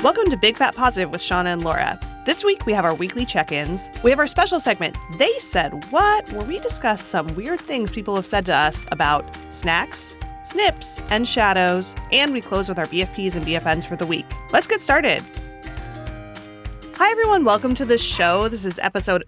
Welcome to Big Fat Positive with Shauna and Laura. This week we have our weekly check-ins. We have our special segment, They Said What?, where we discuss some weird things people have said to us about snacks, snips, and shadows, and we close with our BFPs and BFNs for the week. Let's get started. Hi everyone, welcome to the show. This is episode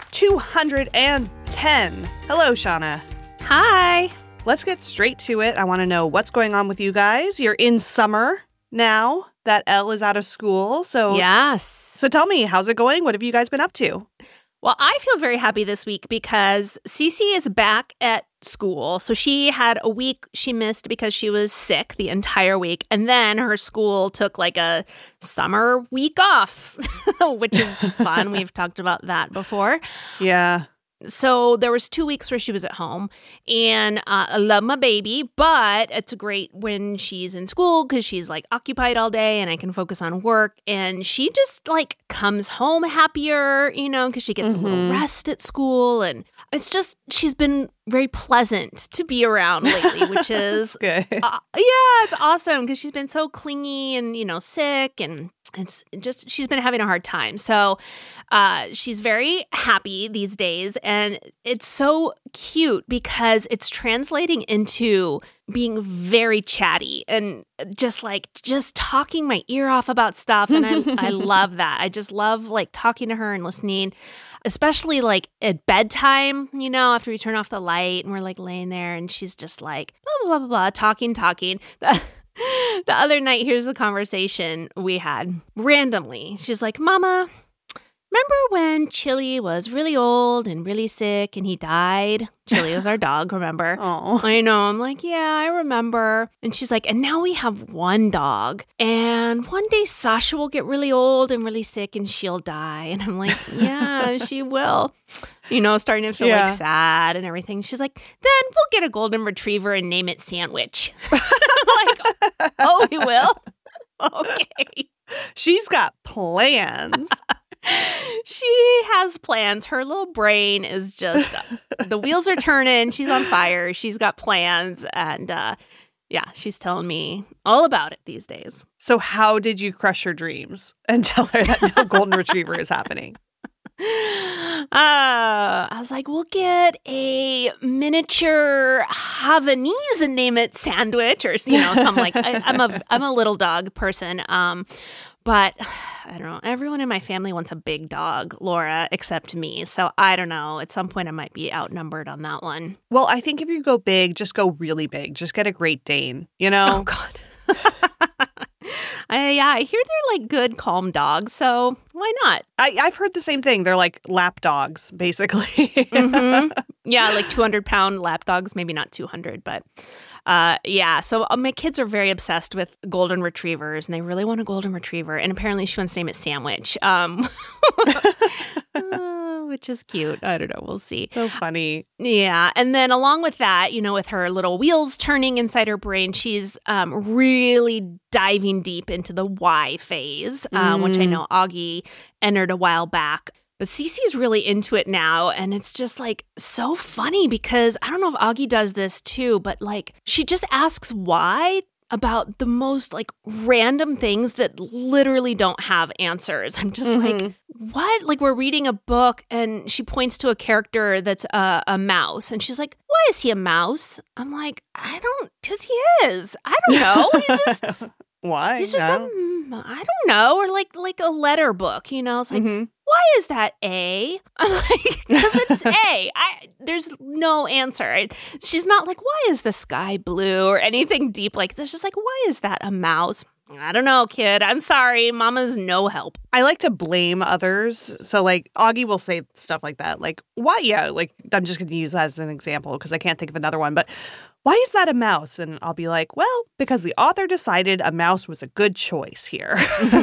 210. Hello, Shauna. Hi. Let's get straight to it. I want to know what's going on with you guys. You're in summer now that Elle is out of school. Yes. So tell me, how's it going? What have you guys been up to? Well, I feel very happy this week because Cece is back at school. So she had a week she missed because she was sick the entire week. And then her school took like a summer week off, which is fun. We've talked about that before. Yeah. So there was 2 weeks where she was at home, and I love my baby, but it's great when she's in school because she's like occupied all day and I can focus on work, and she just like comes home happier, you know, because she gets a little rest at school, and it's just, she's been very pleasant to be around lately, which is, Good. it's awesome because she's been so clingy and, you know, sick, and it's just, she's been having a hard time. So she's very happy these days. And it's so cute because it's translating into being very chatty and just talking my ear off about stuff. And I love that. I just love like talking to her and listening, especially like at bedtime, you know, after we turn off the light and we're like laying there and she's just like blah, blah, blah, blah, talking. The other night, here's the conversation we had randomly. She's like, Mama, remember when Chili was really old and really sick and he died? Chili was our dog, remember? Oh, I know. I'm like, yeah, I remember. And she's like, and now we have one dog. And one day Sasha will get really old and really sick and she'll die. And I'm like, yeah, she will. You know, starting to feel like sad and everything. She's like, then we'll get a golden retriever and name it Sandwich. I'm like, oh, we will? Okay. She's got plans. She has plans. Her little brain is just, the wheels are turning. She's on fire. She's got plans. And she's telling me all about it these days. So how did you crush her dreams and tell her that no golden retriever is happening? I was like, we'll get a miniature Havanese and name it Sandwich, or, you know, some like, I'm a little dog person. But I don't know. Everyone in my family wants a big dog, Laura, except me. So I don't know. At some point, I might be outnumbered on that one. Well, I think if you go big, just go really big. Just get a Great Dane, you know? Oh, God. I hear they're like good, calm dogs. So why not? I've heard the same thing. They're like lap dogs, basically. Mm-hmm. Yeah, like 200-pound lap dogs. Maybe not 200, but... So my kids are very obsessed with golden retrievers, and they really want a golden retriever. And apparently she wants to name it Sandwich, which is cute. I don't know. We'll see. So funny. Yeah. And then along with that, you know, with her little wheels turning inside her brain, she's really diving deep into the why phase, which I know Augie entered a while back. But Cece's really into it now, and it's just, like, so funny because I don't know if Augie does this too, but, like, she just asks why about the most, like, random things that literally don't have answers. I'm just like, what? Like, we're reading a book, and she points to a character that's a mouse, and she's like, why is he a mouse? I'm like, because he is. I don't know. He's just... Why? He's just I don't know, or like a letter book, you know? It's like, why is that A? I'm like, because it's A. There's no answer. She's not like, why is the sky blue or anything deep like this? Just like, why is that a mouse? I don't know, kid. I'm sorry. Mama's no help. I like to blame others. So, like, Augie will say stuff like that. Like, why? Yeah, like, I'm just going to use that as an example because I can't think of another one. But why is that a mouse? And I'll be like, well, because the author decided a mouse was a good choice here.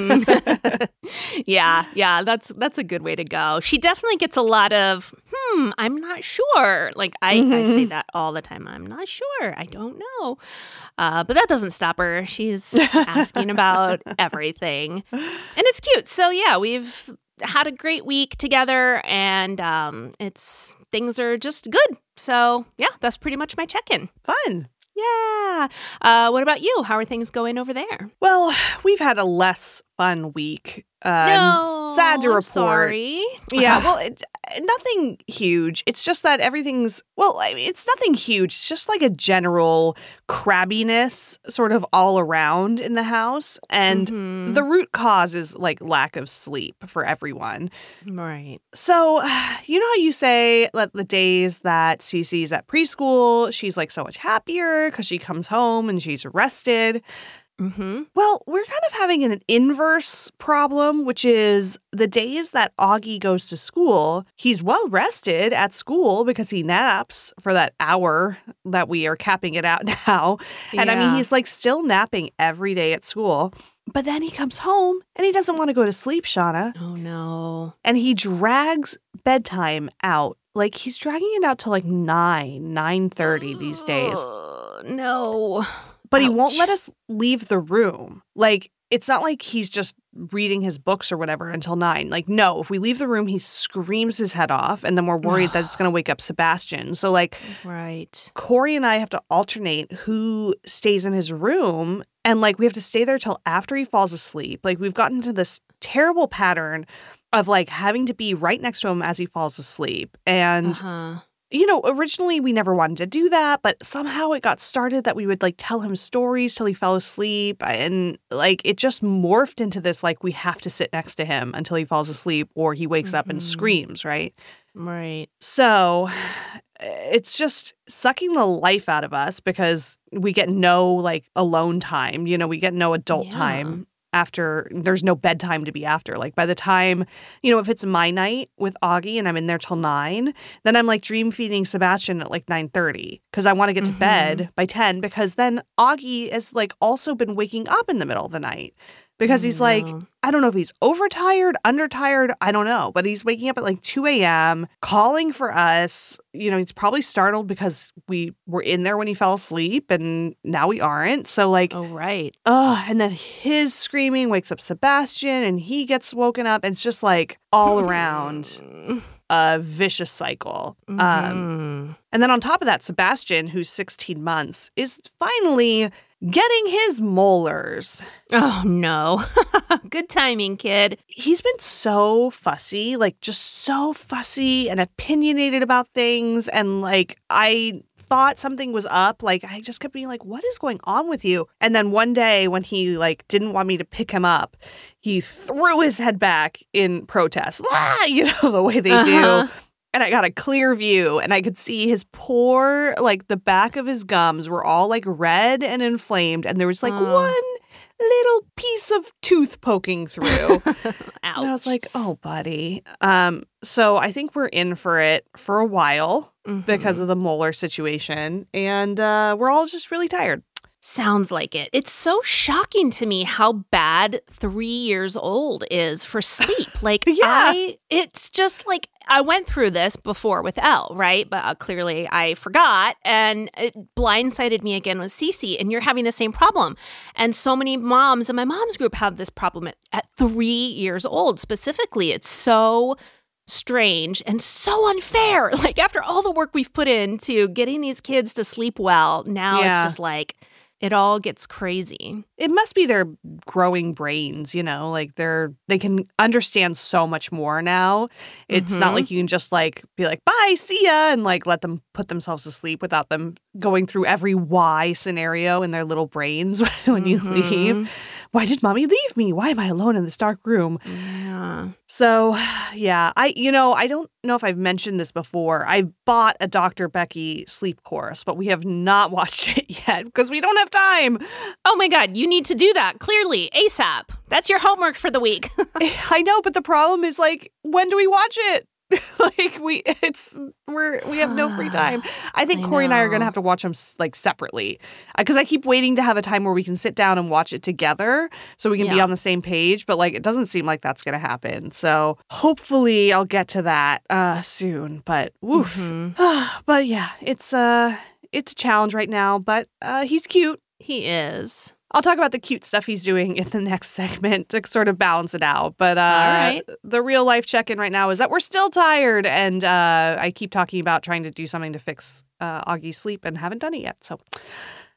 Yeah, that's a good way to go. She definitely gets a lot of, I'm not sure. Like, I say that all the time. I'm not sure. I don't know. But that doesn't stop her. She's asking about everything. And it's cute. So, yeah, we've had a great week together, and things are just good. So, yeah, that's pretty much my check-in. Fun. Yeah. What about you? How are things going over there? Well, we've had a less fun week. No, sad to I'm report. sorry. Yeah, well, nothing huge. It's just that everything's, well, I mean, it's nothing huge. It's just like a general crabbiness sort of all around in the house. And the root cause is like lack of sleep for everyone. Right. So, you know how you say that the days that Cece's at preschool, she's like so much happier because she comes home and she's rested. Well, we're kind of having an inverse problem, which is the days that Augie goes to school, he's well rested at school because he naps for that hour that we are capping it out now. And I mean, he's like still napping every day at school. But then he comes home and he doesn't want to go to sleep, Shauna. Oh, no. And he drags bedtime out. Like he's dragging it out to like 9:30 these days. No. But he won't let us leave the room. Like, it's not like he's just reading his books or whatever until 9. Like, no, if we leave the room, he screams his head off, and then we're worried that it's going to wake up Sebastian. So, like, Corey and I have to alternate who stays in his room, and, like, we have to stay there till after he falls asleep. Like, we've gotten into this terrible pattern of, like, having to be right next to him as he falls asleep. And... You know, originally we never wanted to do that, but somehow it got started that we would like tell him stories till he fell asleep. And like it just morphed into this like we have to sit next to him until he falls asleep or he wakes up and screams, right? Right. So it's just sucking the life out of us because we get no like alone time. You know, we get no adult time. After there's no bedtime to be after. Like by the time, you know, if it's my night with Augie and I'm in there till 9, then I'm like dream feeding Sebastian at like 9:30 because I want to get to bed by 10 because then Augie has like also been waking up in the middle of the night because he's like, I don't know if he's overtired, undertired, I don't know, but he's waking up at like 2 a.m. calling for us. You know, he's probably startled because we were in there when he fell asleep and now we aren't. So like, and then his screaming wakes up Sebastian and he gets woken up. It's just like all around a vicious cycle. And then on top of that, Sebastian, who's 16 months, is finally getting his molars. Oh, no. Good timing, kid. He's been so fussy, like just so fussy and opinionated about things. And like, I thought something was up. Like, I just kept being like, what is going on with you? And then one day when he like didn't want me to pick him up, he threw his head back in protest. You know, the way they do. And I got a clear view and I could see his poor, like the back of his gums were all like red and inflamed. And there was like one little piece of tooth poking through. Ouch. And I was like, oh, buddy. So I think we're in for it for a while because of the molar situation. And we're all just really tired. Sounds like it. It's so shocking to me how bad 3 years old is for sleep. Like, it's just like, I went through this before with Elle, right? But clearly I forgot, and it blindsided me again with Cece, and you're having the same problem. And so many moms in my mom's group have this problem at 3 years old. Specifically, it's so strange and so unfair. Like, after all the work we've put into getting these kids to sleep well, now it's just like... It all gets crazy. It must be their growing brains, you know, like they can understand so much more now. It's not like you can just like be like, bye, see ya, and like let them put themselves to sleep without them going through every why scenario in their little brains when you leave. Why did mommy leave me? Why am I alone in this dark room? Yeah. So, yeah, I don't know if I've mentioned this before. I bought a Dr. Becky sleep course, but we have not watched it yet because we don't have time. Oh my God, you need to do that, clearly, ASAP. That's your homework for the week. I know, but the problem is like, when do we watch it? Like we have no free time. I think Corey and I are going to have to watch them like separately because I keep waiting to have a time where we can sit down and watch it together so we can be on the same page. But like, it doesn't seem like that's going to happen. So hopefully I'll get to that soon. But woof. But yeah, it's a challenge right now. But he's cute. He is. I'll talk about the cute stuff he's doing in the next segment to sort of balance it out. But the real life check-in right now is that we're still tired. And I keep talking about trying to do something to fix Augie's sleep and haven't done it yet. So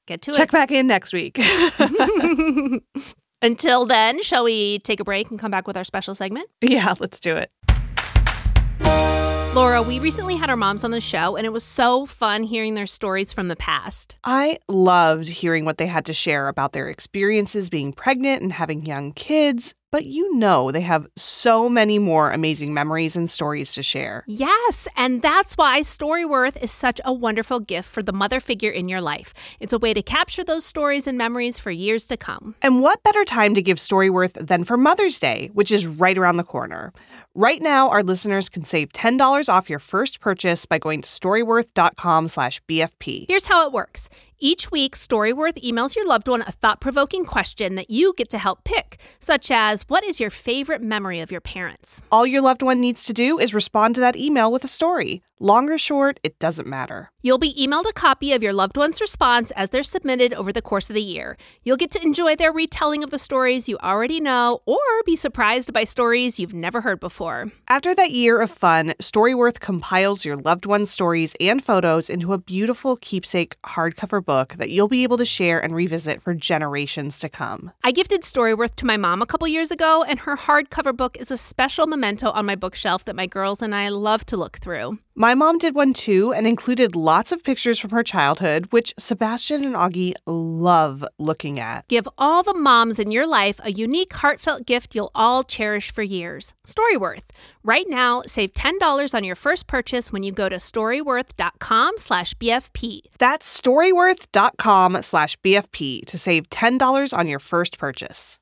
Get to Check back in next week. it. Until then, shall we take a break and come back with our special segment? Yeah, let's do it. Laura, we recently had our moms on the show, and it was so fun hearing their stories from the past. I loved hearing what they had to share about their experiences being pregnant and having young kids. But you know they have so many more amazing memories and stories to share. Yes, and that's why Storyworth is such a wonderful gift for the mother figure in your life. It's a way to capture those stories and memories for years to come. And what better time to give Storyworth than for Mother's Day, which is right around the corner. Right now, our listeners can save $10 off your first purchase by going to storyworth.com/BFP. Here's how it works. Each week, Storyworth emails your loved one a thought-provoking question that you get to help pick, such as, what is your favorite memory of your parents? All your loved one needs to do is respond to that email with a story. Long or short, it doesn't matter. You'll be emailed a copy of your loved one's response as they're submitted over the course of the year. You'll get to enjoy their retelling of the stories you already know or be surprised by stories you've never heard before. After that year of fun, Storyworth compiles your loved one's stories and photos into a beautiful keepsake hardcover book that you'll be able to share and revisit for generations to come. I gifted Storyworth to my mom a couple years ago, and her hardcover book is a special memento on my bookshelf that my girls and I love to look through. My mom did one too and included lots of pictures from her childhood, which Sebastian and Augie love looking at. Give all the moms in your life a unique, heartfelt gift you'll all cherish for years. Storyworth. Right now, save $10 on your first purchase when you go to storyworth.com/BFP. That's storyworth.com/BFP to save $10 on your first purchase.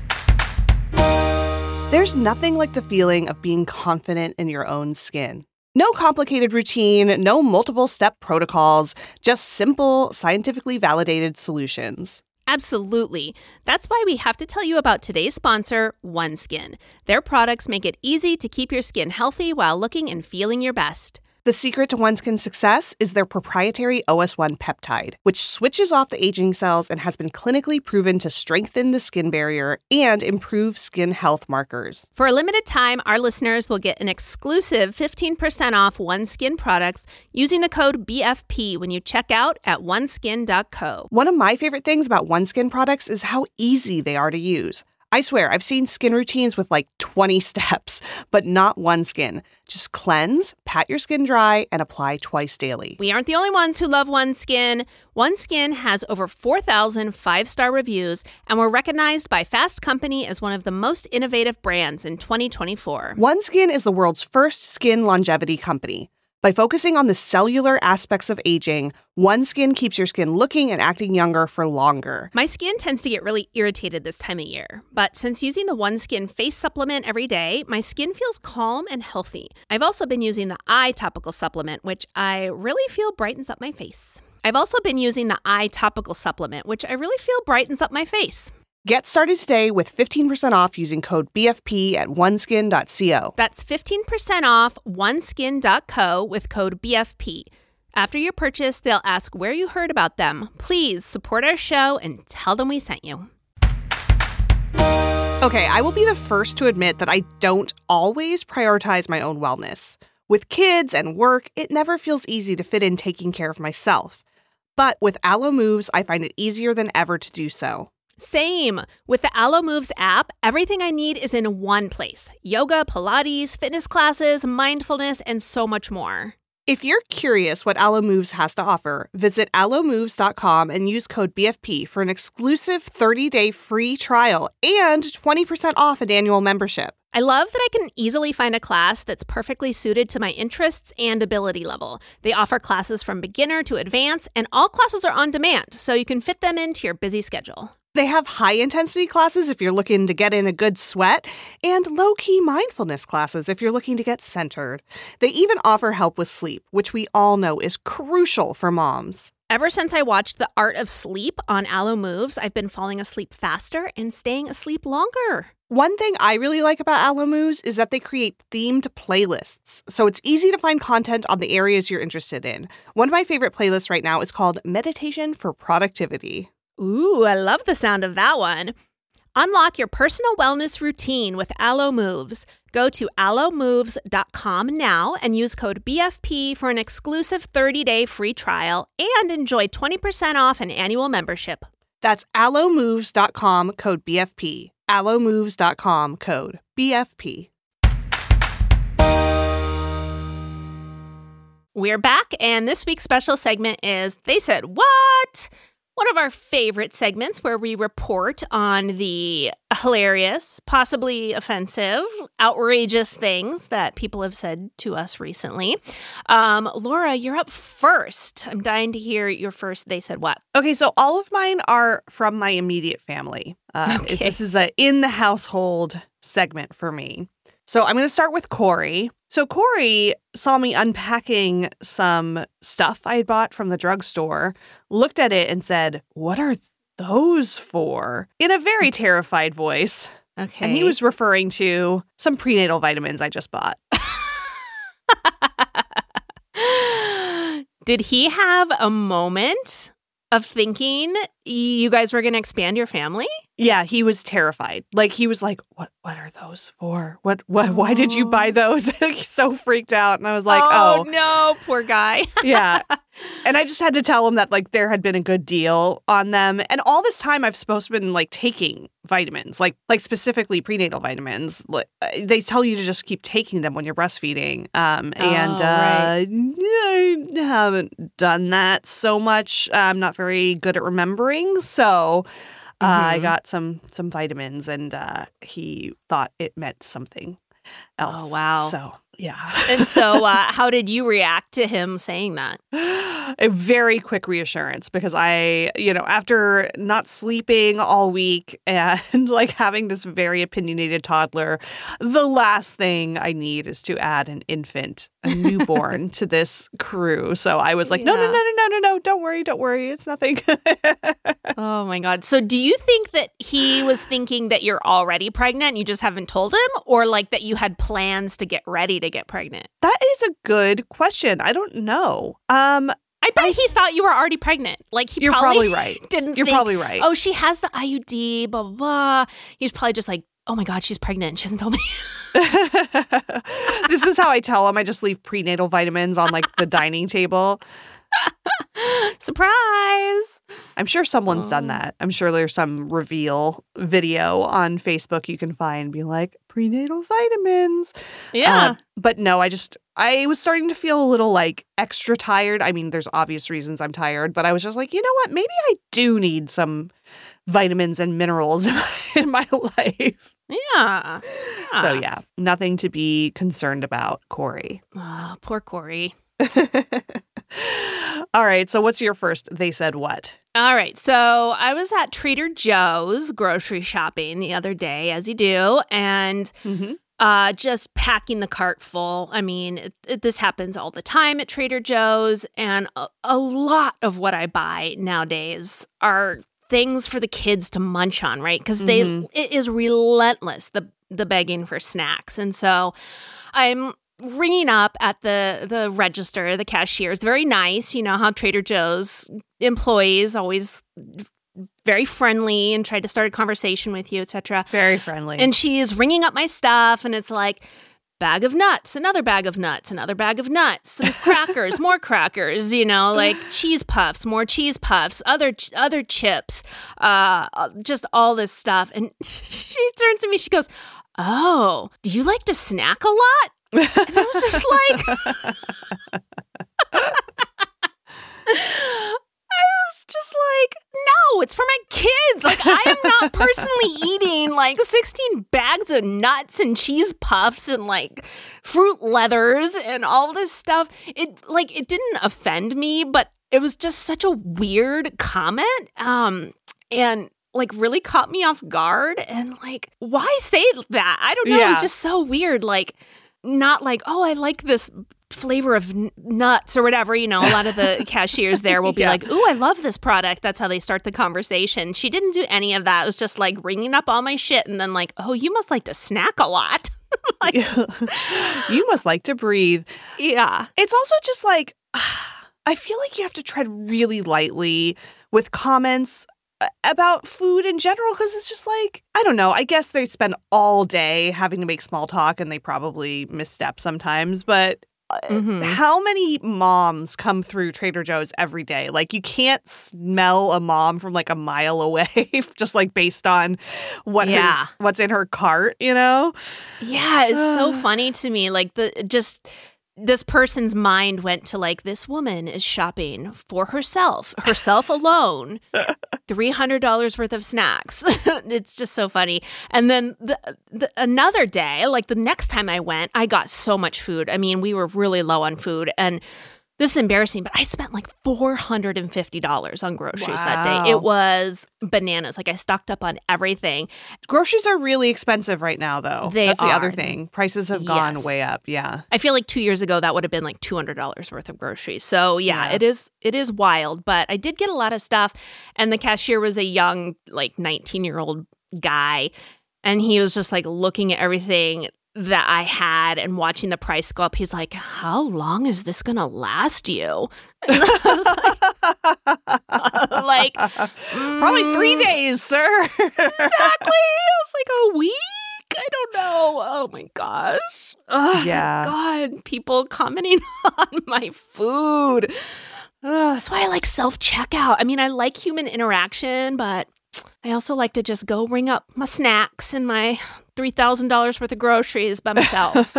There's nothing like the feeling of being confident in your own skin. No complicated routine, no multiple step protocols, just simple, scientifically validated solutions. Absolutely. That's why we have to tell you about today's sponsor, OneSkin. Their products make it easy to keep your skin healthy while looking and feeling your best. The secret to OneSkin's success is their proprietary OS1 peptide, which switches off the aging cells and has been clinically proven to strengthen the skin barrier and improve skin health markers. For a limited time, our listeners will get an exclusive 15% off OneSkin products using the code BFP when you check out at oneskin.co. One of my favorite things about OneSkin products is how easy they are to use. I swear, I've seen skin routines with like 20 steps, but not OneSkin. Just cleanse, pat your skin dry, and apply twice daily. We aren't the only ones who love OneSkin. OneSkin has over 4,000 five-star reviews, and we're recognized by Fast Company as one of the most innovative brands in 2024. OneSkin is the world's first skin longevity company. By focusing on the cellular aspects of aging, OneSkin keeps your skin looking and acting younger for longer. My skin tends to get really irritated this time of year, but since using the OneSkin face supplement every day, my skin feels calm and healthy. I've also been using the eye topical supplement, which I really feel brightens up my face. Get started today with 15% off using code BFP at oneskin.co. That's 15% off oneskin.co with code BFP. After your purchase, they'll ask where you heard about them. Please support our show and tell them we sent you. Okay, I will be the first to admit that I don't always prioritize my own wellness. With kids and work, it never feels easy to fit in taking care of myself. But with Alo Moves, I find it easier than ever to do so. Same. With the Alo Moves app, everything I need is in one place. Yoga, Pilates, fitness classes, mindfulness, and so much more. If you're curious what Alo Moves has to offer, visit alomoves.com and use code BFP for an exclusive 30-day free trial and 20% off an annual membership. I love that I can easily find a class that's perfectly suited to my interests and ability level. They offer classes from beginner to advanced, and all classes are on demand, so you can fit them into your busy schedule. They have high-intensity classes if you're looking to get in a good sweat, and low-key mindfulness classes if you're looking to get centered. They even offer help with sleep, which we all know is crucial for moms. Ever since I watched The Art of Sleep on Alo Moves, I've been falling asleep faster and staying asleep longer. One thing I really like about Alo Moves is that they create themed playlists, so it's easy to find content on the areas you're interested in. One of my favorite playlists right now is called Meditation for Productivity. Ooh, I love the sound of that one. Unlock your personal wellness routine with Alo Moves. Go to alomoves.com now and use code BFP for an exclusive 30-day free trial and enjoy 20% off an annual membership. That's alomoves.com, code BFP. alomoves.com, code BFP. We're back, and this week's special segment is They Said What? One of our favorite segments where we report on the hilarious, possibly offensive, outrageous things that people have said to us recently. Laura, you're up first. I'm dying to hear your first They Said What? Okay, so all of mine are from my immediate family. Okay. This is a in the household segment for me. So I'm going to start with Corey. So Corey saw me unpacking some stuff I had bought from the drugstore, looked at it and said, "What are those for?" in a very terrified voice. Okay. And he was referring to some prenatal vitamins I just bought. Did he have a moment of thinking you guys were going to expand your family? Yeah, he was terrified. Like, he was like, what are those for? Why did you buy those? He's so freaked out. And I was like, oh no, poor guy. Yeah. And I just had to tell him that, like, there had been a good deal on them. And all this time I've supposed to been, like, taking vitamins, like specifically prenatal vitamins. They tell you to just keep taking them when you're breastfeeding. Right. I haven't done that so much. I'm not very good at remembering. So I got some vitamins, and he thought it meant something else. Oh, wow. So, yeah. And so how did you react to him saying that? A very quick reassurance, because after not sleeping all week and like having this very opinionated toddler, the last thing I need is to add an infant, a newborn to this crew. So I was like, no, don't worry. It's nothing. Oh my God. So do you think that he was thinking that you're already pregnant and you just haven't told him, or like that you had plans to get ready to get pregnant? That is a good question. I don't know. I bet he thought you were already pregnant. Like, he You're probably right. Didn't You're think, probably right. oh, she has the IUD, blah, blah, blah. He's probably just like, oh my God, she's pregnant. She hasn't told me. This is how I tell him. I just leave prenatal vitamins on like the dining table. Surprise. I'm sure someone's done that. I'm sure there's some reveal video on Facebook you can find, be like, prenatal vitamins. Yeah. But no, I was starting to feel a little like extra tired. I mean, there's obvious reasons I'm tired, but I was just like, you know what? Maybe I do need some vitamins and minerals in my life. Yeah. So yeah, nothing to be concerned about, Corey. Oh, poor Corey. All right. So what's your first They Said What? All right. So I was at Trader Joe's grocery shopping the other day, as you do, and just packing the cart full. I mean, this happens all the time at Trader Joe's, and a lot of what I buy nowadays are things for the kids to munch on, right? Because it is relentless, the begging for snacks. And so I'm ringing up at the register, the cashier is very nice. You know how Trader Joe's employees always very friendly and try to start a conversation with you, etc. Very friendly. And she's ringing up my stuff, and it's like, bag of nuts, another bag of nuts, another bag of nuts, some crackers, more crackers, like cheese puffs, more cheese puffs, other chips, just all this stuff. And she turns to me, she goes, "Oh, do you like to snack a lot?" And I was just like, no, it's for my kids. Like, I am not personally eating like 16 bags of nuts and cheese puffs and like fruit leathers and all this stuff. It didn't offend me, but it was just such a weird comment. And like really caught me off guard. And like, why say that? I don't know. Yeah. It was just so weird. Like, not like, oh, I like this flavor of nuts or whatever. A lot of the cashiers there will be like, ooh, I love this product. That's how they start the conversation. She didn't do any of that. It was just like ringing up all my shit and then like, oh, you must like to snack a lot. Like, you must like to breathe. Yeah. It's also just like, I feel like you have to tread really lightly with comments about food in general, because it's just like, I don't know. I guess they spend all day having to make small talk and they probably misstep sometimes, but how many moms come through Trader Joe's every day? Like, you can't smell a mom from like a mile away, just like based on what's in her cart, you know? Yeah, it's so funny to me. Like this person's mind went to like, this woman is shopping for herself alone, $300 worth of snacks. It's just so funny. And then another day, like the next time I went, I got so much food. I mean, we were really low on food, and this is embarrassing, but I spent like $450 on groceries that day. It was bananas. Like, I stocked up on everything. Groceries are really expensive right now, though. That's the other thing. Prices have gone way up. Yeah. I feel like 2 years ago, that would have been like $200 worth of groceries. So yeah, it is wild. But I did get a lot of stuff. And the cashier was a young, like 19-year-old guy. And he was just like looking at everything that I had and watching the price go up. He's like, how long is this going to last you? Like, probably 3 days, sir. Exactly. I was like, a week? I don't know. Oh my gosh. Yeah. God, people commenting on my food. That's why I like self-checkout. I mean, I like human interaction, but I also like to just go ring up my snacks and my $3,000 worth of groceries by myself.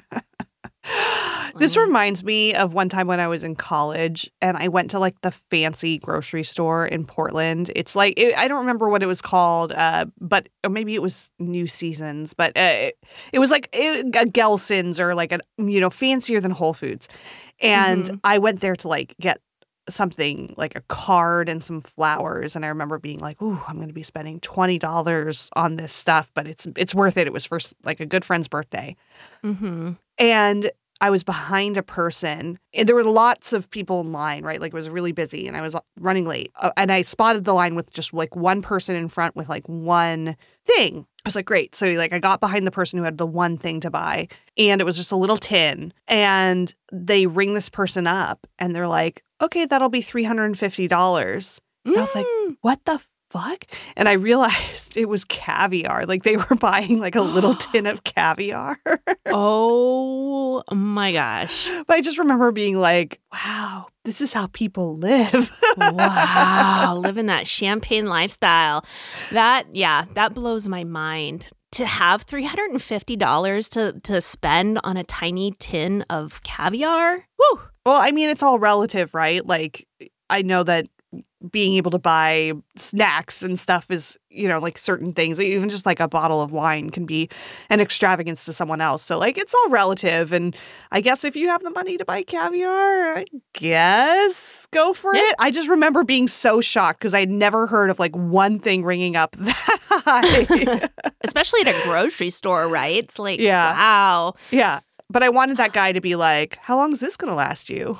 This reminds me of one time when I was in college and I went to like the fancy grocery store in Portland. It's like, I don't remember what it was called, but or maybe it was New Seasons, but it was like a Gelson's or like fancier than Whole Foods. And I went there to like get something like a card and some flowers, and I remember being like, ooh, I'm going to be spending $20 on this stuff, but it's worth it. It was for like a good friend's birthday. And I was behind a person, and there were lots of people in line, right? Like, it was really busy, and I was running late, and I spotted the line with just like one person in front with like one thing. I was like, great. So like, I got behind the person who had the one thing to buy, and it was just a little tin, and they ring this person up and they're like, okay, that'll be $350. And I was like, what the fuck? And I realized it was caviar. Like, they were buying like a little tin of caviar. Oh my gosh. But I just remember being like, wow, this is how people live. Wow. Living that champagne lifestyle. That blows my mind. To have $350 to spend on a tiny tin of caviar? Woo! Well, I mean, it's all relative, right? Like, I know that being able to buy snacks and stuff is, like certain things, even just like a bottle of wine can be an extravagance to someone else. So like, it's all relative. And I guess if you have the money to buy caviar, I guess go for it. I just remember being so shocked because I'd never heard of like one thing ringing up that high. Especially at a grocery store, right? It's like, wow. Yeah. But I wanted that guy to be like, how long is this going to last you?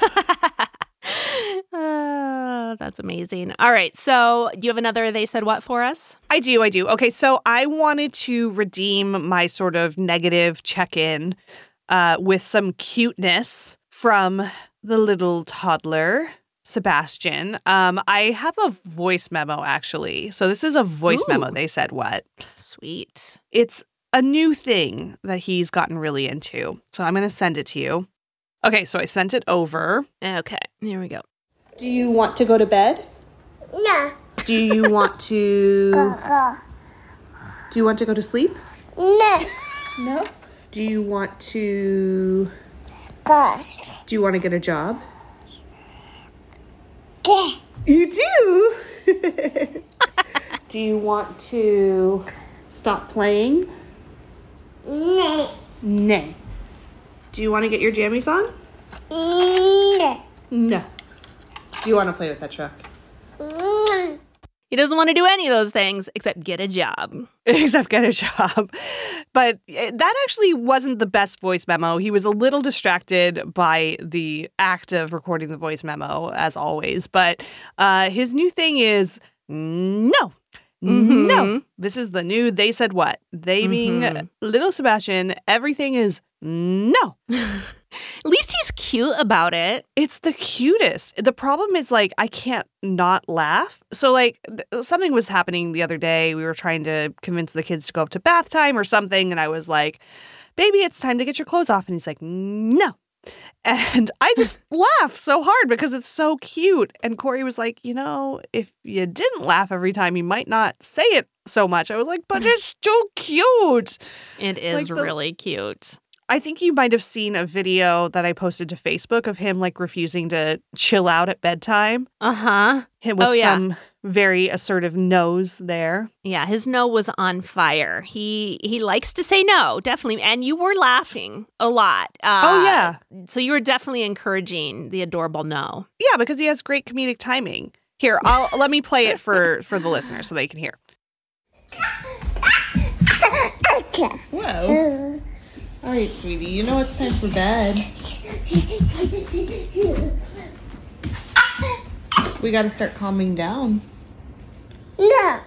That's amazing. All right. So do you have another They Said What for us? I do. Okay. So I wanted to redeem my sort of negative check-in with some cuteness from the little toddler, Sebastian. I have a voice memo, actually. So this is a voice memo. They said what? Sweet. It's a new thing that he's gotten really into. So I'm going to send it to you. Okay, so I sent it over. Okay, here we go. Do you want to go to bed? No. Do you want to... Do you want to go to sleep? No. No? Do you want to... Go. Do you want to get a job? Go. You do? Do you want to stop playing? No. No. Do you want to get your jammies on? No. No. Do you want to play with that truck? No. He doesn't want to do any of those things except get a job. Except get a job. But that actually wasn't the best voice memo. He was a little distracted by the act of recording the voice memo, as always. But his new thing is no. No. This is the new They Said What. They being little Sebastian, everything is no. At least he's cute about it. It's the cutest. The problem is, like, I can't not laugh. So, like, something was happening the other day. We were trying to convince the kids to go up to bath time or something. And I was like, baby, it's time to get your clothes off. And he's like, no. And I just laugh so hard because it's so cute. And Corey was like, if you didn't laugh every time, you might not say it so much. I was like, but it's still cute. It is really cute. I think you might have seen a video that I posted to Facebook of him, like, refusing to chill out at bedtime. Uh-huh. Him with some very assertive no's there. Yeah, his no was on fire. He likes to say no, definitely. And you were laughing a lot. Oh, yeah. So you were definitely encouraging the adorable no. Yeah, because he has great comedic timing. Here, let me play it for the listeners so they can hear. Okay. Whoa. All right, sweetie, you know it's time for bed. We got to start calming down. No.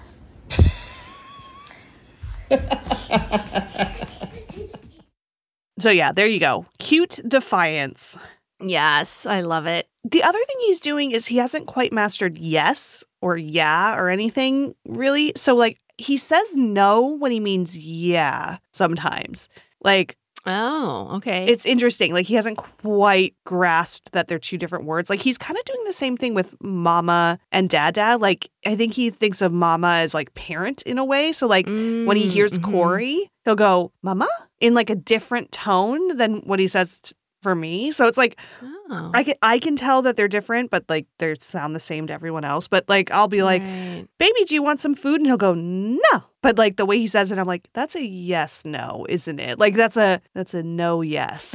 So, yeah, there you go. Cute defiance. Yes, I love it. The other thing he's doing is he hasn't quite mastered yes or yeah or anything, really. So, like, he says no when he means yeah sometimes. Like, oh, okay. it's interesting. Like, he hasn't quite grasped that they're two different words. Like, he's kind of doing the same thing with mama and dada. Like, I think he thinks of mama as, like, parent in a way. So, like, when he hears Corey, he'll go, mama, in, like, a different tone than what he says for me. So it's like, I can tell that they're different, but, like, they sound the same to everyone else. But, like, I'll be like, baby, do you want some food? And he'll go, no. But, like, the way he says it, I'm like, that's a yes, no, isn't it? Like, that's a no, yes.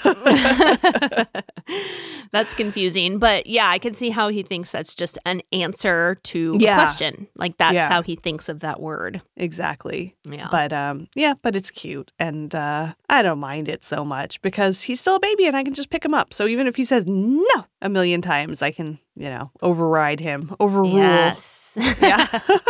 That's confusing. But yeah, I can see how he thinks that's just an answer to a question. Like, that's how he thinks of that word. Exactly. Yeah. But it's cute. And I don't mind it so much because he's still a baby and I can just pick him up. So even if he says no a million times, I can, override him, overrule. Yes. Yeah.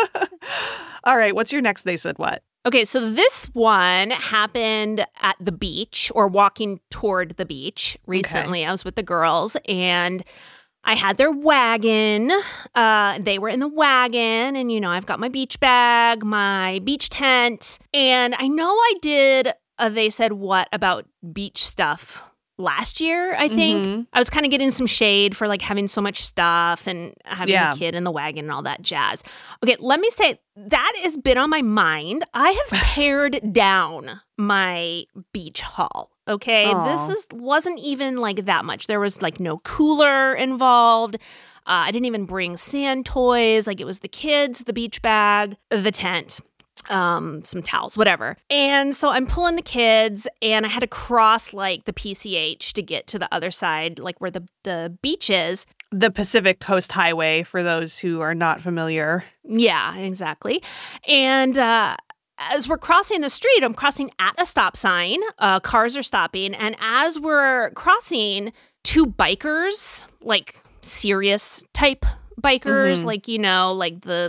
All right. What's your next They Said What? Okay, so this one happened at the beach or walking toward the beach recently. Okay. I was with the girls and I had their wagon. They were in the wagon and, I've got my beach bag, my beach tent. And I know I did They Said What about beach stuff last year, I think. Mm-hmm. I was kind of getting some shade for, like, having so much stuff and having a kid in the wagon and all that jazz. Okay, let me say that has been on my mind. I have pared down my beach haul. Okay, Aww. This wasn't even like that much. There was, like, no cooler involved. I didn't even bring sand toys. Like, it was the kids, the beach bag, the tent. Some towels, whatever. And so I'm pulling the kids and I had to cross, like, the PCH to get to the other side, like where the beach is. The Pacific Coast Highway, for those who are not familiar. Yeah, exactly. And as we're crossing the street, I'm crossing at a stop sign. Cars are stopping. And as we're crossing, two bikers, like serious type bikers, like, like the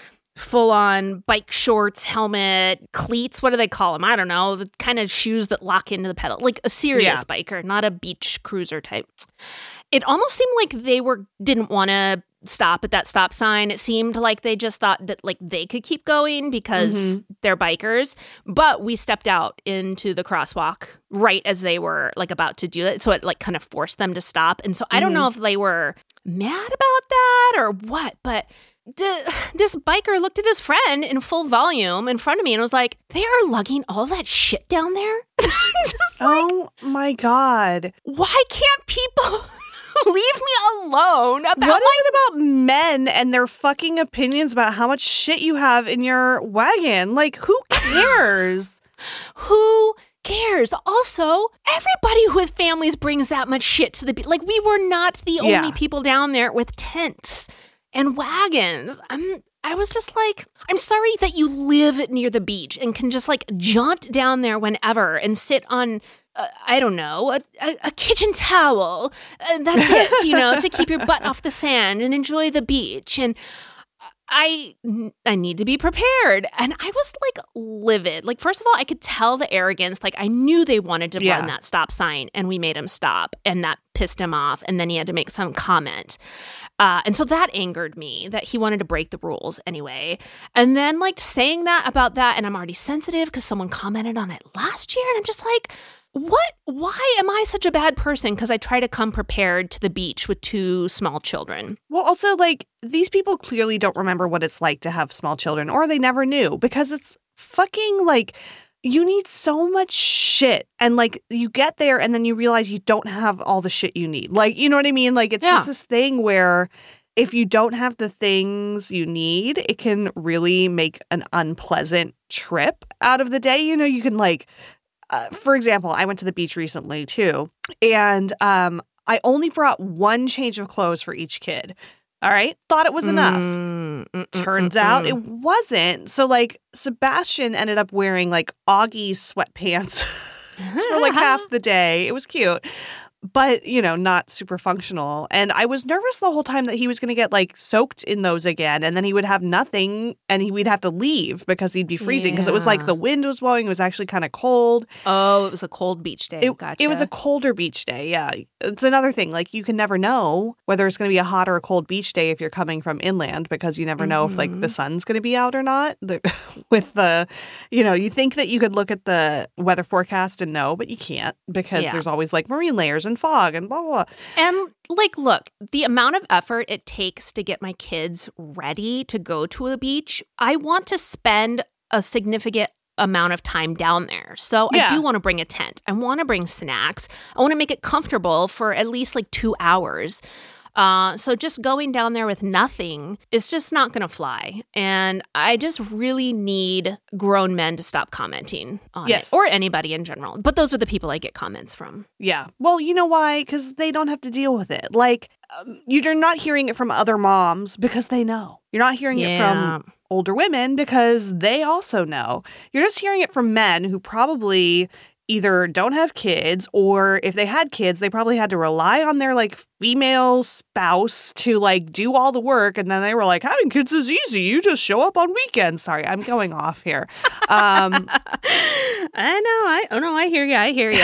full-on bike shorts, helmet, cleats. What do they call them? I don't know. The kind of shoes that lock into the pedal. Like a serious biker, not a beach cruiser type. It almost seemed like they didn't want to stop at that stop sign. It seemed like they just thought that, like, they could keep going because they're bikers. But we stepped out into the crosswalk right as they were, like, about to do it. So it, like, kind of forced them to stop. And so I don't know if they were mad about that or what, but this biker looked at his friend in full volume in front of me and was like, they are lugging all that shit down there? Just like, oh my God. Why can't people leave me alone about What is it about men and their fucking opinions about how much shit you have in your wagon? Like, who cares? Who cares? Also, everybody with families brings that much shit to the beach. Like, we were not the only people down there with tents and wagons. I was just like, I'm sorry that you live near the beach and can just, like, jaunt down there whenever and sit on, I don't know, a kitchen towel. That's it, to keep your butt off the sand and enjoy the beach. And I need to be prepared. And I was like livid. Like, first of all, I could tell the arrogance. Like, I knew they wanted to run that stop sign and we made him stop, and that pissed him off. And then he had to make some comment. And so that angered me that he wanted to break the rules anyway. And then like saying that about that, and I'm already sensitive because someone commented on it last year. And I'm just like, what? Why am I such a bad person? Because I try to come prepared to the beach with 2 small children. Well, also, like, these people clearly don't remember what it's like to have small children, or they never knew, because it's fucking, like, you need so much shit. And, like, you get there and then you realize you don't have all the shit you need. Like, you know what I mean? Like, it's just this thing where if you don't have the things you need, it can really make an unpleasant trip out of the day. You know, you can, like... for example, I went to the beach recently, too, and I only brought 1 change of clothes for each kid. All right? Thought it was enough. Turns out it wasn't. So, like, Sebastian ended up wearing, like, Augie's sweatpants for, like, half the day. It was cute. But, you know, not super functional. And I was nervous the whole time that he was going to get, like, soaked in those again. And then he would have nothing and we'd have to leave because he'd be freezing. Because it was like the wind was blowing. It was actually kind of cold. Oh, it was a cold beach day. Gotcha. It was a colder beach day, yeah. It's another thing. Like, you can never know whether it's going to be a hot or a cold beach day if you're coming from inland, because you never know if, like, the sun's going to be out or not. With the, you know, you think that you could look at the weather forecast and know, but you can't, because there's always, like, marine layers and fog and blah, blah, blah. And, like, look, the amount of effort it takes to get my kids ready to go to the beach, I want to spend a significant amount of time down there. So I do want to bring a tent. I want to bring snacks. I want to make it comfortable for at least, like, 2 hours. So just going down there with nothing is just not going to fly. And I just really need grown men to stop commenting on it, or anybody in general. But those are the people I get comments from. Yeah. Well, you know why? Because they don't have to deal with it. Like, you're not hearing it from other moms because they know. You're not hearing it from older women because they also know. You're just hearing it from men who probably either don't have kids, or if they had kids, they probably had to rely on their, like, female spouse to, like, do all the work. And then they were like, having kids is easy. You just show up on weekends. Sorry, I'm going off here. I hear you.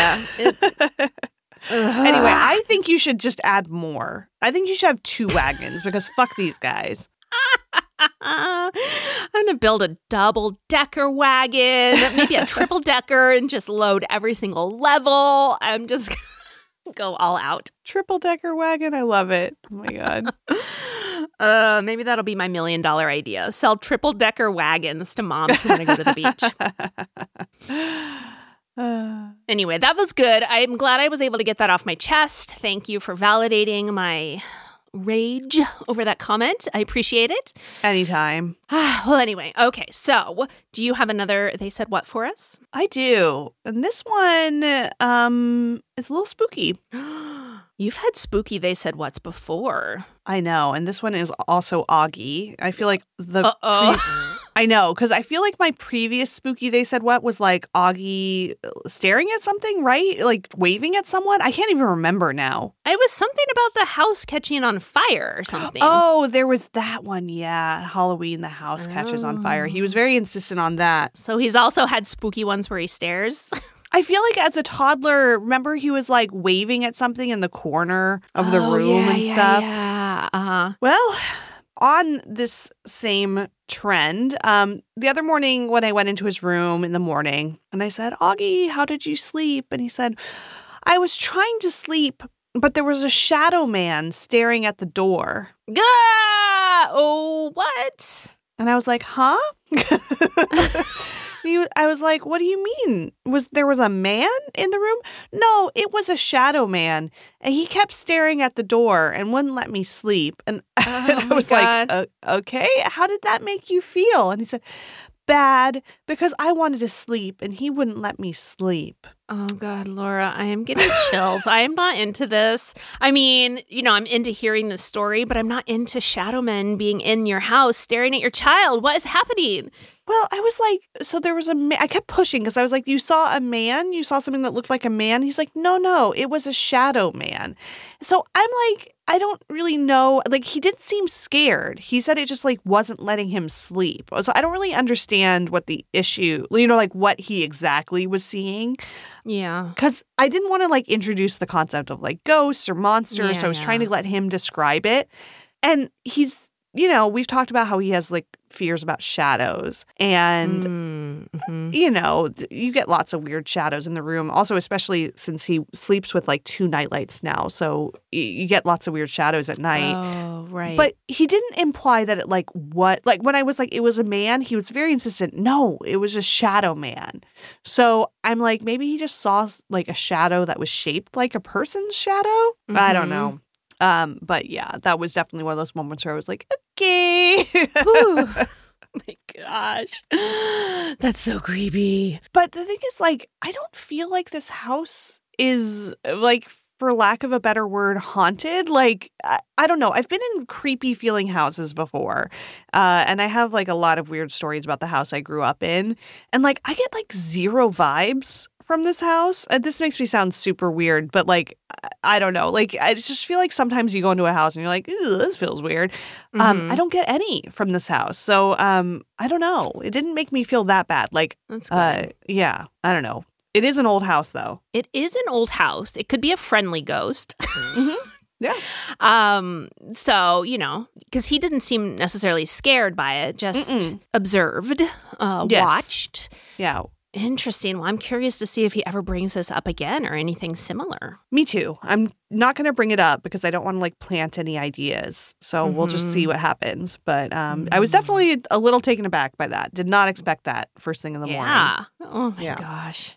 Anyway, I think you should just add more. I think you should have 2 wagons because fuck these guys. I'm going to build a double-decker wagon, maybe a triple-decker, and just load every single level. I'm just going to go all out. Triple-decker wagon? I love it. Oh, my God. Maybe that'll be my $1 million idea. Sell triple-decker wagons to moms who want to go to the beach. Anyway, that was good. I'm glad I was able to get that off my chest. Thank you for validating my rage over that comment. I appreciate it. Anytime. Well, anyway, okay. So, do you have another They Said What for us? I do. And this one is a little spooky. You've had spooky They Said What's before. I know. And this one is also Augie. I feel like I know, because I feel like my previous spooky They Said What was like Augie staring at something, right? Like waving at someone. I can't even remember now. It was something about the house catching on fire or something. Oh, there was that one. Yeah. Halloween, the house catches on fire. He was very insistent on that. So he's also had spooky ones where he stares. I feel like as a toddler, remember he was like waving at something in the corner of the room and stuff? Yeah. Uh-huh. Well, on this same trend, the other morning when I went into his room in the morning and I said, Augie, how did you sleep? And he said, I was trying to sleep, but there was a shadow man staring at the door. Oh, what? And I was like, huh? I was like, what do you mean? There was a man in the room? No, it was a shadow man. And he kept staring at the door and wouldn't let me sleep. And, and I was like, okay, how did that make you feel? And he said, bad, because I wanted to sleep and he wouldn't let me sleep. Oh, God, Laura, I am getting chills. I am not into this. I mean, I'm into hearing this story, but I'm not into shadow men being in your house staring at your child. What is happening? Well, I was like, so there was I kept pushing because I was like, you saw a man? You saw something that looked like a man? He's like, no, it was a shadow man. So I'm like, I don't really know. Like, he didn't seem scared. He said it just, like, wasn't letting him sleep. So I don't really understand what the issue, like, what he exactly was seeing. Yeah. Because I didn't want to, like, introduce the concept of, like, ghosts or monsters. So I was trying to let him describe it. And he's, we've talked about how he has, like, fears about shadows. And, you get lots of weird shadows in the room. Also, especially since he sleeps with, like, 2 nightlights now. So you get lots of weird shadows at night. Oh, right. But he didn't imply that it, like, what? Like, when I was like, it was a man, he was very insistent. No, it was a shadow man. So I'm like, maybe he just saw, like, a shadow that was shaped like a person's shadow? I don't know. But yeah, that was definitely one of those moments where I was like, okay. Oh my gosh. That's so creepy. But the thing is, like, I don't feel like this house is, like, for lack of a better word, haunted. Like, I don't know. I've been in creepy feeling houses before. And I have, like, a lot of weird stories about the house I grew up in. And, like, I get, like, 0 vibes from this house. This makes me sound super weird, but, like, I don't know. Like, I just feel like sometimes you go into a house and you're like, ew, this feels weird. I don't get any from this house. So, I don't know. It didn't make me feel that bad. Like, that's good. Yeah, I don't know. It is an old house, though. It is an old house. It could be a friendly ghost. Yeah. So, because he didn't seem necessarily scared by it, just observed, watched. Yeah. Interesting. Well, I'm curious to see if he ever brings this up again or anything similar. Me too. I'm not going to bring it up because I don't want to, like, plant any ideas. So we'll just see what happens. But I was definitely a little taken aback by that. Did not expect that first thing in the morning. Yeah. Oh, my gosh.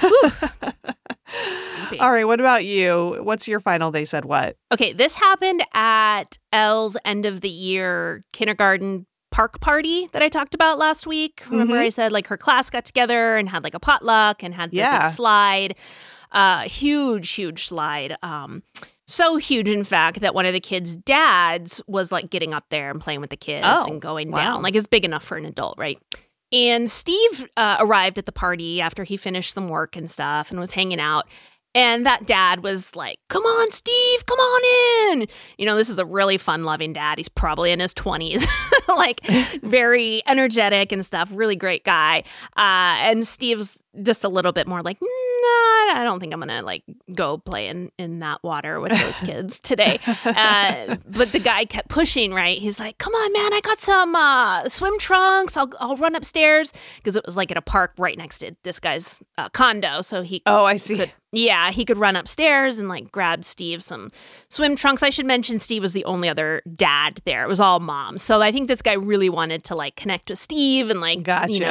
All right. What about you? What's your final They Said What? Okay. This happened at Elle's end of the year kindergarten park party that I talked about last week. Remember I said, like, her class got together and had, like, a potluck and had the big slide. Huge slide. So huge, in fact, that one of the kids' dads was, like, getting up there and playing with the kids and going down. Like, it's big enough for an adult, right? And Steve arrived at the party after he finished some work and stuff and was hanging out. And that dad was like, come on, Steve, come on in. This is a really fun-loving dad. He's probably in his 20s, like, very energetic and stuff. Really great guy. And Steve's just a little bit more like, I don't think I'm going to, like, go play in that water with those kids today. But the guy kept pushing, right? He's like, come on, man, I got some swim trunks. I'll run upstairs. Because it was, like, at a park right next to this guy's condo. So he I see. he could run upstairs and, like, grab Steve some swim trunks. I should mention Steve was the only other dad there. It was all moms. So I think this guy really wanted to, like, connect with Steve and, like,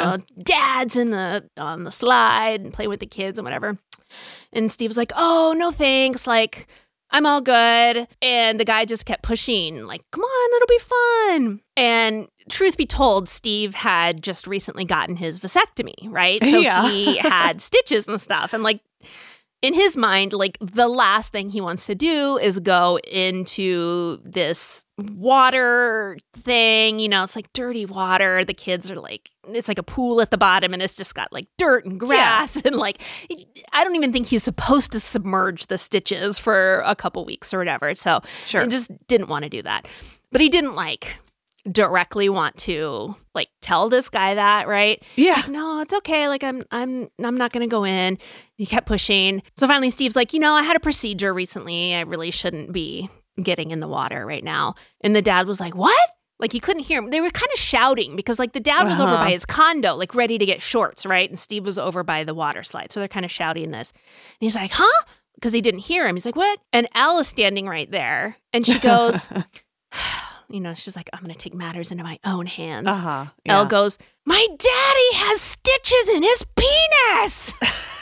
dads on the slide and play with the kids and whatever. And Steve was like, oh, no thanks. Like, I'm all good. And the guy just kept pushing, like, come on, it'll be fun. And truth be told, Steve had just recently gotten his vasectomy, right? So he had stitches and stuff. And, like, in his mind, like, the last thing he wants to do is go into this water thing. It's like dirty water. The kids are like, it's like a pool at the bottom and it's just got, like, dirt and grass. And, like, I don't even think he's supposed to submerge the stitches for a couple weeks or whatever. So he just didn't want to do that. But he didn't, like, directly want to, like, tell this guy that, right? Yeah. Like, no, it's okay. Like, I'm not going to go in. He kept pushing. So finally Steve's like, I had a procedure recently. I really shouldn't be getting in the water right now. And the dad was like, what? Like, he couldn't hear him. They were kind of shouting because, like, the dad was over by his condo, like, ready to get shorts, right? And Steve was over by the water slide. So they're kind of shouting this. And he's like, huh? Because he didn't hear him. He's like, what? And Elle is standing right there. And she goes, she's like, I'm going to take matters into my own hands. Elle goes, my daddy has stitches in his penis.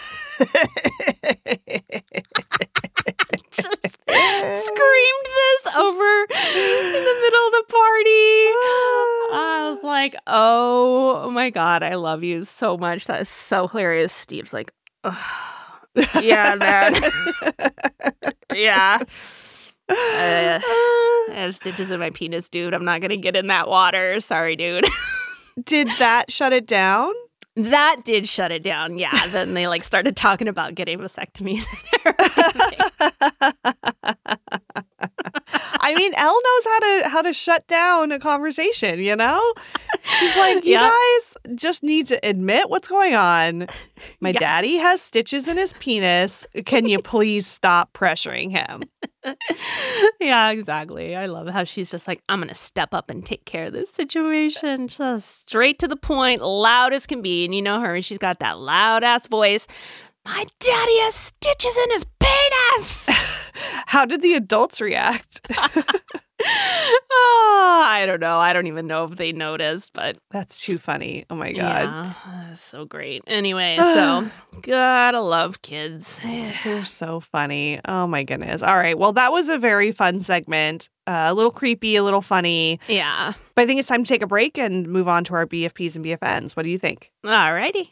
Just screamed this over in the middle of the party. I was like, oh my God, I love you so much. That is so hilarious. Steve's like, oh, yeah, man. Yeah. I have stitches in my penis, dude. I'm not going to get in that water. Sorry, dude. Did that shut it down? That did shut it down, yeah. Then they, like, started talking about getting vasectomies and everything. I mean, Elle knows how to shut down a conversation, you know? She's like, you guys just need to admit what's going on. My daddy has stitches in his penis. Can you please stop pressuring him? Yeah, exactly. I love how she's just like, I'm going to step up and take care of this situation. Just straight to the point, loud as can be. And you know her, she's got that loud ass voice. My daddy has stitches in his penis. How did the adults react? Oh, I don't know. I don't even know if they noticed, but that's too funny. Oh my God. Yeah, so great. Anyway, so gotta love kids. They're so funny. Oh my goodness. All right. Well, that was a very fun segment. A little creepy, a little funny. Yeah. But I think it's time to take a break and move on to our BFPs and BFNs. What do you think? All righty.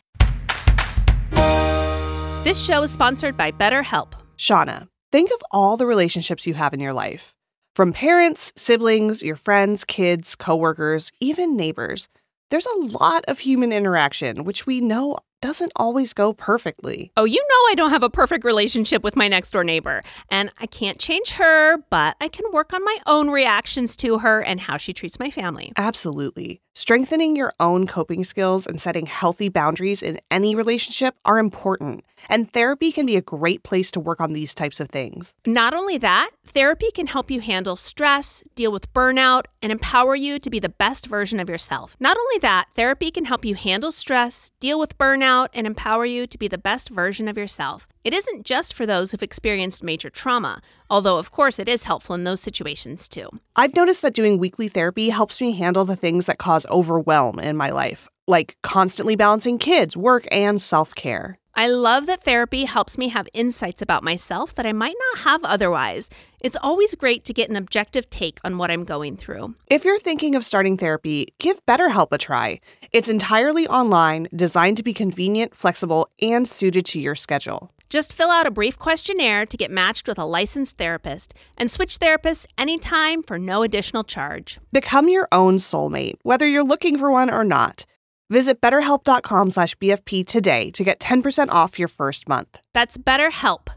This show is sponsored by BetterHelp. Shauna, think of all the relationships you have in your life. From parents, siblings, your friends, kids, coworkers, even neighbors. There's a lot of human interaction, which we know doesn't always go perfectly. Oh, you know I don't have a perfect relationship with my next door neighbor. And I can't change her, but I can work on my own reactions to her and how she treats my family. Absolutely. Strengthening your own coping skills and setting healthy boundaries in any relationship are important. And therapy can be a great place to work on these types of things. Not only that, therapy can help you handle stress, deal with burnout, and empower you to be the best version of yourself. Not only that, therapy can help you handle stress, deal with burnout, and empower you to be the best version of yourself. It isn't just for those who've experienced major trauma, although of course it is helpful in those situations too. I've noticed that doing weekly therapy helps me handle the things that cause overwhelm in my life, like constantly balancing kids, work, and self-care. I love that therapy helps me have insights about myself that I might not have otherwise. It's always great to get an objective take on what I'm going through. If you're thinking of starting therapy, give BetterHelp a try. It's entirely online, designed to be convenient, flexible, and suited to your schedule. Just fill out a brief questionnaire to get matched with a licensed therapist and switch therapists anytime for no additional charge. Become your own soulmate, whether you're looking for one or not. Visit BetterHelp.com/BFP today to get 10% off your first month. That's BetterHelp,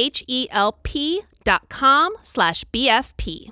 HELP.com/BFP.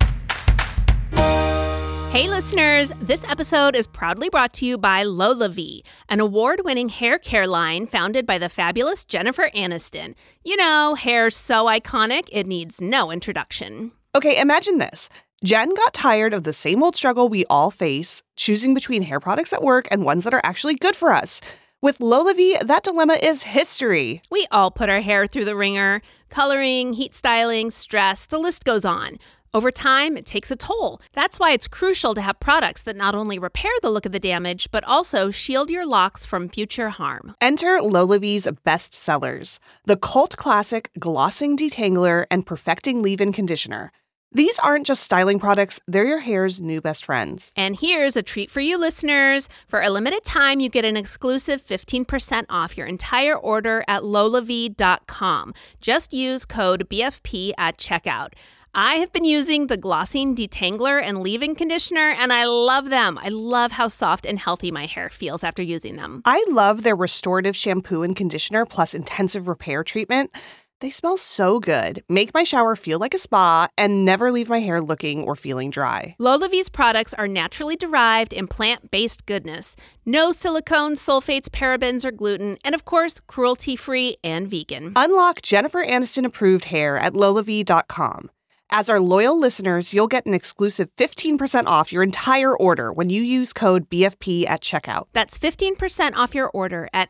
Hey listeners, this episode is proudly brought to you by LolaVie, an award-winning hair care line founded by the fabulous Jennifer Aniston. You know, hair's so iconic, it needs no introduction. Okay, imagine this. Jen got tired of the same old struggle we all face, choosing between hair products at work and ones that are actually good for us. With LolaVie, that dilemma is history. We all put our hair through the ringer. Coloring, heat styling, stress, the list goes on. Over time, it takes a toll. That's why it's crucial to have products that not only repair the look of the damage, but also shield your locks from future harm. Enter LolaVie's best sellers, the cult classic Glossing Detangler and Perfecting Leave-In Conditioner. These aren't just styling products, they're your hair's new best friends. And here's a treat for you listeners. For a limited time, you get an exclusive 15% off your entire order at LolaVie.com. Just use code BFP at checkout. I have been using the Glossing Detangler and Leave-In Conditioner, and I love them. I love how soft and healthy my hair feels after using them. I love their restorative shampoo and conditioner plus intensive repair treatment. They smell so good, make my shower feel like a spa, and never leave my hair looking or feeling dry. LolaVie's products are naturally derived and plant-based goodness. No silicone, sulfates, parabens, or gluten, and of course, cruelty-free and vegan. Unlock Jennifer Aniston-approved hair at LolaVie.com. As our loyal listeners, you'll get an exclusive 15% off your entire order when you use code BFP at checkout. That's 15% off your order at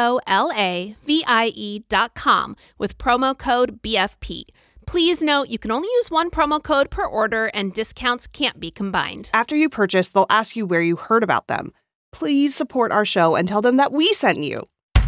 LolaVie.com with promo code BFP. Please note you can only use one promo code per order and discounts can't be combined. After you purchase, they'll ask you where you heard about them. Please support our show and tell them that we sent you.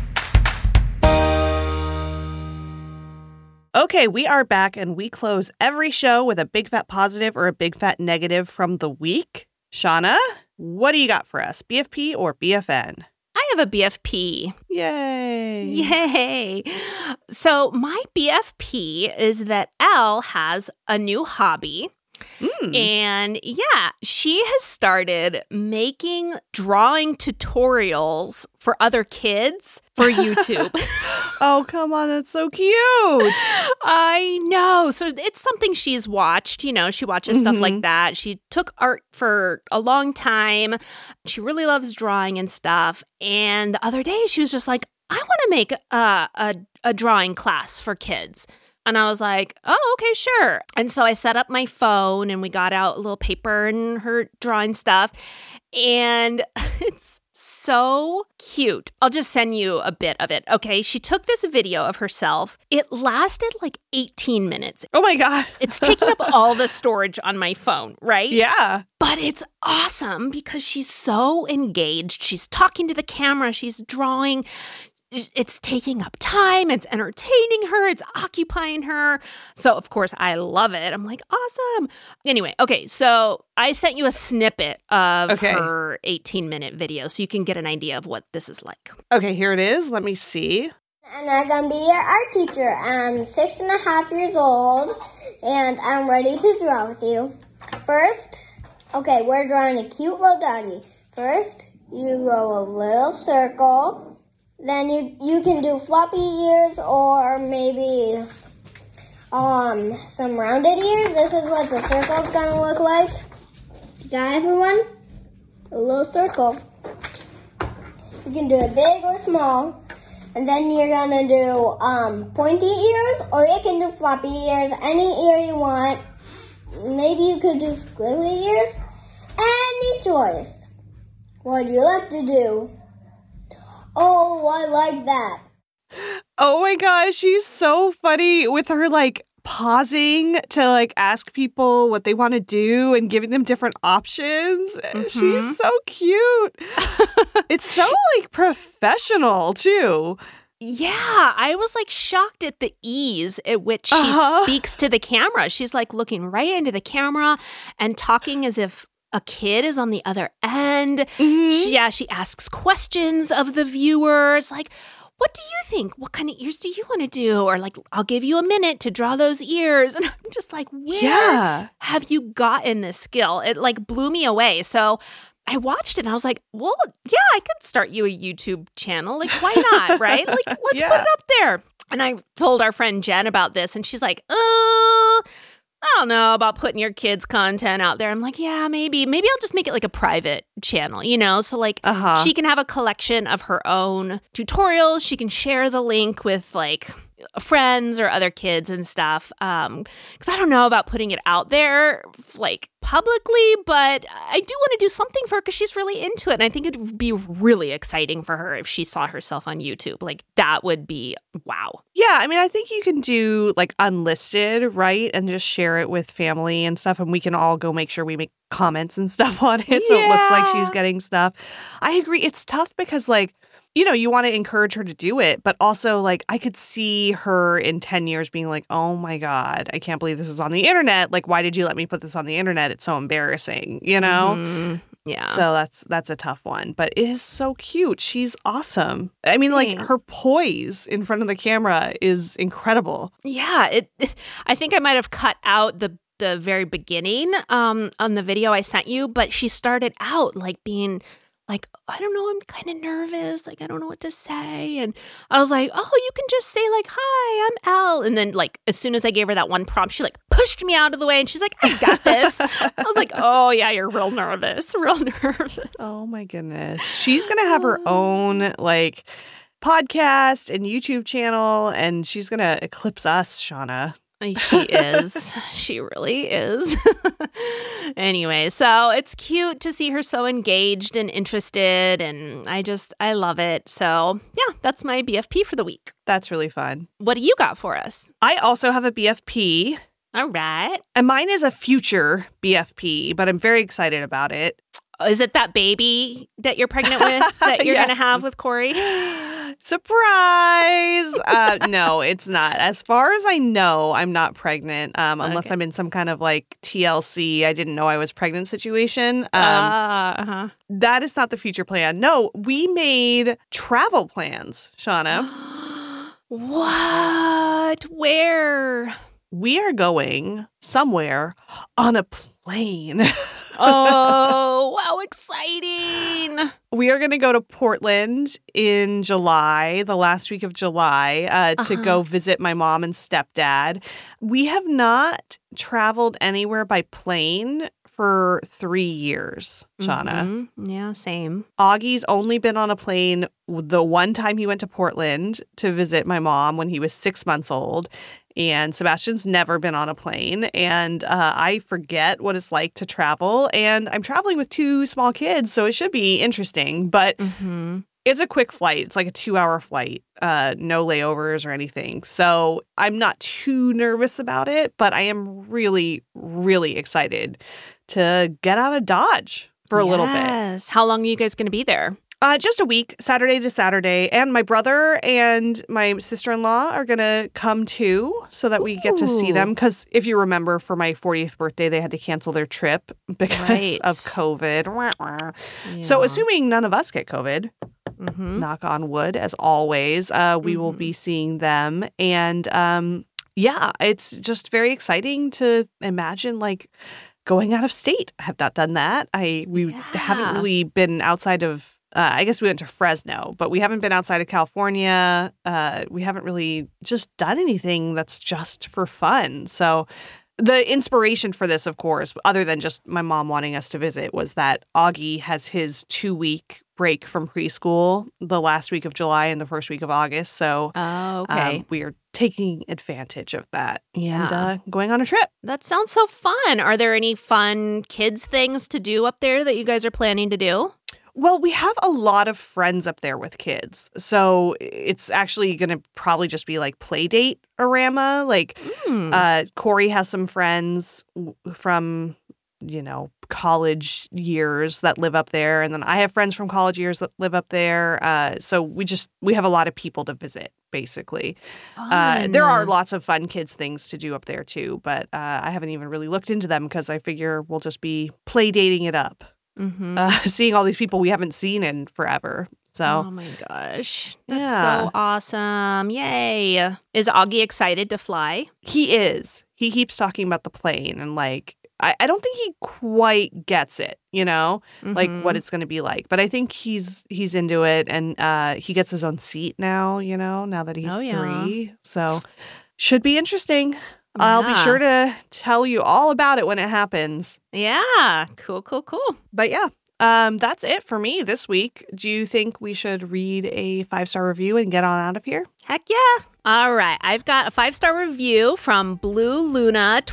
Okay, we are back, and we close every show with a big fat positive or a big fat negative from the week. Shauna, what do you got for us, BFP or BFN? I have a BFP. Yay. Yay. So my BFP is that Elle has a new hobby. And yeah, she has started making drawing tutorials for other kids for YouTube. Oh, come on. That's so cute. I know. So it's something she's watched. You know, she watches stuff like that. She took art for a long time. She really loves drawing and stuff. And the other day she was just like, I want to make a drawing class for kids. And I was like, oh, okay, sure. And so I set up my phone and we got out a little paper and her drawing stuff. And it's so cute. I'll just send you a bit of it. Okay, she took this video of herself. It lasted like 18 minutes. Oh my God. It's taking up all the storage on my phone, right? Yeah. But it's awesome because she's so engaged. She's talking to the camera. She's drawing. It's taking up time. It's entertaining her. It's occupying her. So, of course, I love it. I'm like, awesome. Anyway, okay, so I sent you a snippet of her 18-minute video so you can get an idea of what this is like. Okay, here it is. Let me see. And I'm going to be your art teacher. I'm 6.5 years old, and I'm ready to draw with you. First, okay, we're drawing a cute little doggy. First, you go a little circle. Then you can do floppy ears or maybe some rounded ears. This is what the circle's gonna look like. Got everyone? A little circle. You can do it big or small. And then you're gonna do pointy ears or you can do floppy ears. Any ear you want. Maybe you could do squiggly ears. Any choice. What do you like to do? Oh, I like that. Oh my gosh, she's so funny with her like pausing to like ask people what they want to do and giving them different options. She's so cute. It's so like professional too. Yeah, I was like shocked at the ease at which she speaks to the camera. She's like looking right into the camera and talking as if a kid is on the other end. She asks questions of the viewers like, what do you think? What kind of ears do you want to do? Or like, I'll give you a minute to draw those ears. And I'm just like, where have you gotten this skill? It like blew me away. So I watched it and I was like, well, yeah, I could start you a YouTube channel. Like, why not? Right? Like, let's put it up there. And I told our friend Jen about this and she's like, I don't know about putting your kids' content out there. I'm like, yeah, maybe I'll just make it like a private channel, you know? So like she can have a collection of her own tutorials. She can share the link with like friends or other kids and stuff. Because I don't know about putting it out there like publicly, but I do want to do something for her because she's really into it. And I think it would be really exciting for her if she saw herself on YouTube. Like that would be wow. Yeah, I mean, I think you can do like unlisted, right? And just share it with family and stuff. And we can all go make sure we make comments and stuff on it. So it looks like she's getting stuff. I agree. It's tough because like, you know, you want to encourage her to do it, but also like I could see her in 10 years being like, oh my God, I can't believe this is on the internet. Like, why did you let me put this on the internet? It's so embarrassing, you know? Yeah. So that's a tough one, but it is so cute. She's awesome. I mean, like her poise in front of the camera is incredible. Yeah. I think I might have cut out the very beginning on the video I sent you, but she started out like being like, I don't know, I'm kind of nervous. Like, I don't know what to say. And I was like, oh, you can just say like, hi, I'm Elle. And then like, as soon as I gave her that one prompt, she like pushed me out of the way and she's like, I got this. I was like, oh yeah, you're real nervous. Oh my goodness. She's going to have her own like podcast and YouTube channel and she's going to eclipse us, Shauna. She is. She really is. Anyway, so it's cute to see her so engaged and interested, and I love it. So yeah, that's my BFP for the week. That's really fun. What do you got for us? I also have a BFP. All right. And mine is a future BFP, but I'm very excited about it. Is it that baby that you're pregnant with that you're going to have with Corey? Surprise! No, it's not. As far as I know, I'm not pregnant unless I'm in some kind of like TLC, I didn't know I was pregnant situation. That is not the future plan. No, we made travel plans, Shauna. What? Where? we are going somewhere on a plane. Oh, how exciting. We are going to go to Portland in July, the last week of July, to go visit my mom and stepdad. We have not traveled anywhere by plane for 3 years, Shauna. Mm-hmm. Yeah, same. Augie's only been on a plane the one time he went to Portland to visit my mom when he was 6 months old. And Sebastian's never been on a plane. And I forget what it's like to travel. And I'm traveling with 2 small kids, so it should be interesting. But it's a quick flight. It's like a 2-hour flight, no layovers or anything. So I'm not too nervous about it, but I am really, really excited to get out of Dodge for a little bit. Yes. How long are you guys going to be there? Just a week, Saturday to Saturday. And my brother and my sister-in-law are going to come too so that we get to see them. Because if you remember, for my 40th birthday, they had to cancel their trip because of COVID. Yeah. So assuming none of us get COVID, knock on wood, as always, we will be seeing them. And yeah, it's just very exciting to imagine like going out of state. I have not done that. We haven't really been outside of I guess we went to Fresno, but we haven't been outside of California. We haven't really just done anything that's just for fun. So the inspiration for this, of course, other than just my mom wanting us to visit, was that Augie has his 2-week break from preschool the last week of July and the first week of August. So we are taking advantage of that and going on a trip. That sounds so fun. Are there any fun kids things to do up there that you guys are planning to do? Well, we have a lot of friends up there with kids. So it's actually going to probably just be like play date-orama. Like Corey has some friends from, college years that live up there. And then I have friends from college years that live up there. So we have a lot of people to visit, basically. There are lots of fun kids things to do up there too. But I haven't even really looked into them because I figure we'll just be play dating it up. Seeing all these people we haven't seen in forever. So, oh my gosh. That's so awesome. Yay. Is Augie excited to fly? He is. He keeps talking about the plane and like, I don't think he quite gets it, like what it's going to be like. But I think he's into it, and he gets his own seat now, now that he's 3. So should be interesting. I'll be sure to tell you all about it when it happens. Yeah. Cool. But yeah, that's it for me this week. Do you think we should read a 5-star review and get on out of here? Heck yeah. All right. I've got a 5-star review from Blue Luna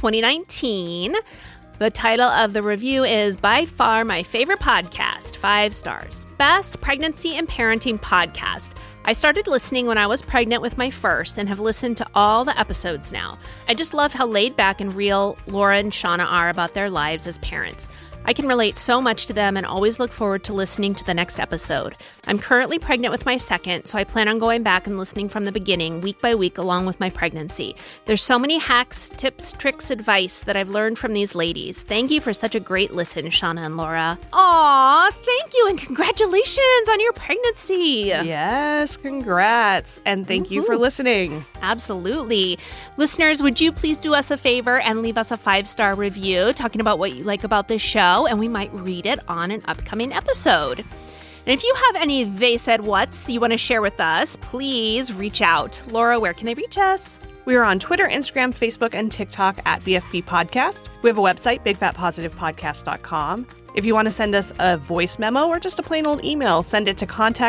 2019. The title of the review is By Far My Favorite Podcast, 5 stars. Best Pregnancy and Parenting Podcast. I started listening when I was pregnant with my first and have listened to all the episodes now. I just love how laid back and real Laura and Shauna are about their lives as parents. I can relate so much to them and always look forward to listening to the next episode. I'm currently pregnant with my second, so I plan on going back and listening from the beginning, week by week, along with my pregnancy. There's so many hacks, tips, tricks, advice that I've learned from these ladies. Thank you for such a great listen, Shauna and Laura. Aw, thank you, and congratulations on your pregnancy. Yes, congrats. And thank you for listening. Absolutely. Listeners, would you please do us a favor and leave us a 5-star review talking about what you like about this show, and we might read it on an upcoming episode. And if you have any They Said Whats you want to share with us, please reach out. Laura, where can they reach us? We are on Twitter, Instagram, Facebook, and TikTok at BFP Podcast. We have a website, bigfatpositivepodcast.com. If you want to send us a voice memo or just a plain old email, send it to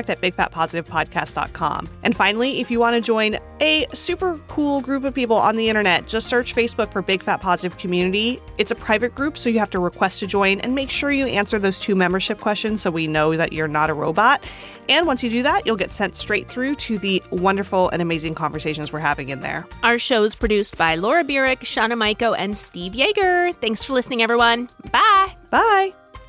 contact@bigfatpositivepodcast.com. And finally, if you want to join a super cool group of people on the internet, just search Facebook for Big Fat Positive Community. It's a private group, so you have to request to join, and make sure you answer those 2 membership questions so we know that you're not a robot. And once you do that, you'll get sent straight through to the wonderful and amazing conversations we're having in there. Our show is produced by Laura Burek, Shauna Maiko, and Steve Yeager. Thanks for listening, everyone. Bye. Bye.